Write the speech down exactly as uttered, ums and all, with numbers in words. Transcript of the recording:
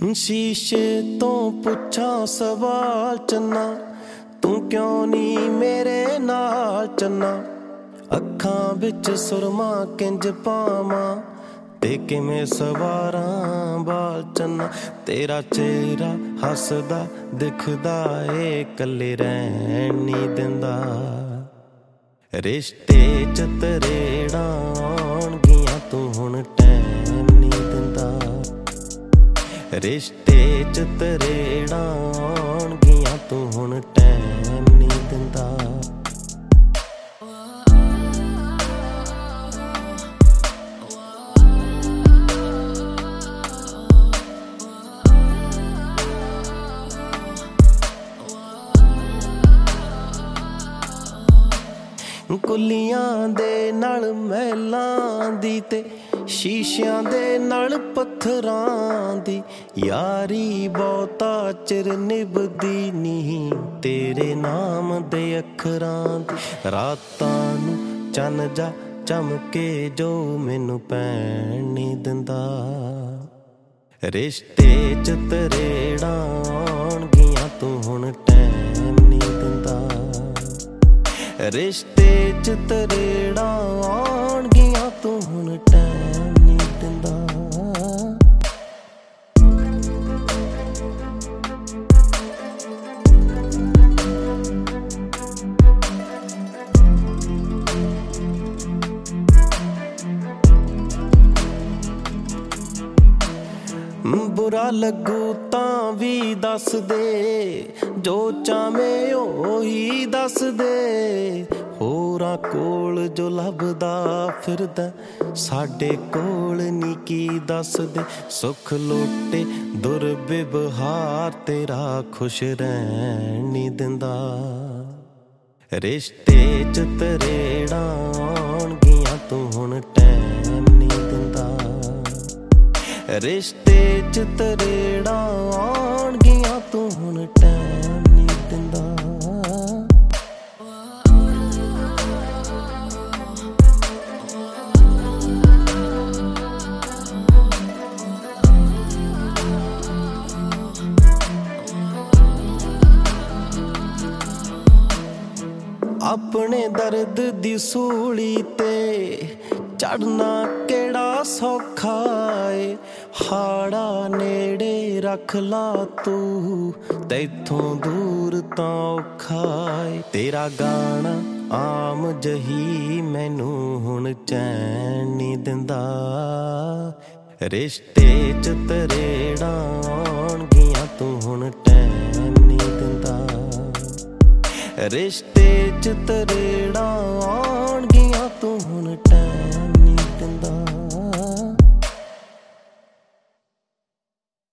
शीशे तो पुछा सवाल चन्ना, तू क्यों नी मेरे नाल चन्ना। अखां विच सुरमा किंज पावां ते किवें सवारां बाल चन्ना। तेरा चेहरा हसदा दिखदा ए कल्ले रहण नी दिंदा। रिश्ते च तरेड़ां आउणगियां तू हुण टैम नी दिंदा। रिश्ते च तरेड़ां आउणगियां तू हुण टैम नी दिंदा। कुलियां दे नाल महलां दी ते शीशियां दे नाल पत्थरां दी यारी बहुता चिर निभदी नी तेरे नाम दे अखरां दी। रातां नूं चन्न जा चमके जो मैनू पैण नी दिंदा। रिश्ते च तरेड़ां आउणगियां तू हुण टैम नी दिंदा। रिश्ते च तरेड़ां आउणगियां तू हुण टैम नी दिंदा। बुरा लगू तां भी दस दे, जो चाहें ओही दस दे। होरां कोल जो लभदा फिरदा साडे कोल नी की दस दे। सुख लोटे दुर्व्यवहार तेरा खुश रहण नी दिंदा। रिश्ते च तरेड़ां आउणगियां तू हुण टैम नी दिंदा। रिश्ते च तरेड़ां आउणगियां तू हुण टैम नी दिंदा। अपने दर्द दी सूली ते चढ़ना केड़ा सौखा है। हाड़ा नेड़े रख ला तू तैथों दूर तां औखा है। तेरा गाना आम जही मैनू हुण चैन नी दिंदा। रिश्ते च तरेड़ां आउणगियां तू हुण टैम नी दिंदा। रिश्ते च तरेड़ां